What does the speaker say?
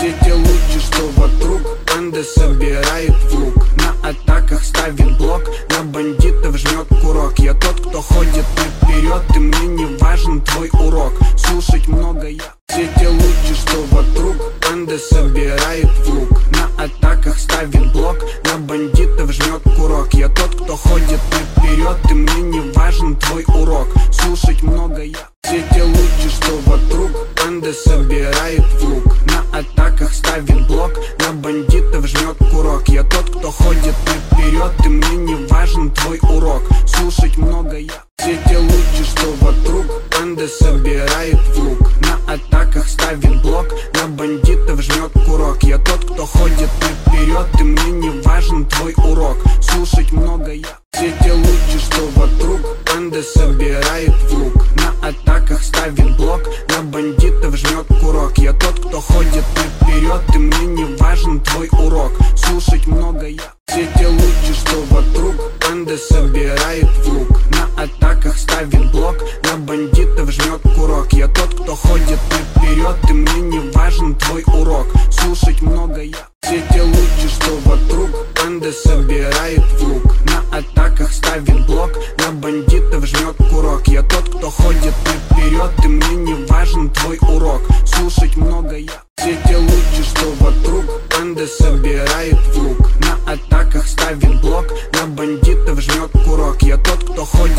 Все те лучи, что вокруг, банды собирает в лук. На атаках ставит блок, на бандитов жмет курок. Я тот, кто ходит наперед, и мне не важен твой урок. Слушать много я. Все те лучи, что вокруг, банды собирает в лук. На атаках ставит блок, на бандитов жмет курок. Я тот, кто ходит наперед, и мне не важен твой урок. Слушать много я. Все те лучи, что вокруг, банды собирает в лук. На атаках ставит блок, на бандитов жмет курок. Я тот, кто ходит наперед, и мне не важен твой урок. Слушать много я. Все те лучи, что вокруг, банды собирает в лук. На атаках ставит блок, на бандитов жмет курок. Я тот, кто ходит наперед, и мне не важен твой урок. Слушать много я. Все те лучи, что вокруг, банды собирает в лук. На атаках ставит блок, на бандитов жмет курок. Я тот, кто ходит наперед, и мне не важен твой урок. Слушать много я. Все те лучи, что вокруг, банды собирает в лук. На атаках ставит блок, на бандитов жмет курок. Я тот, кто ходит наперед, и мне не важен твой урок. Слушать много я. Все те лучи, что вокруг, банды собирает в лук. На атаках ставит блок, на бандитов жмет курок. Я тот, кто ходит наперед, и мне не важен твой урок. Слушать много я. Все те лучи, что вокруг, банды собирает в лук. На атаках ставит блок, на бандитов жмет курок. Я тот, кто ходит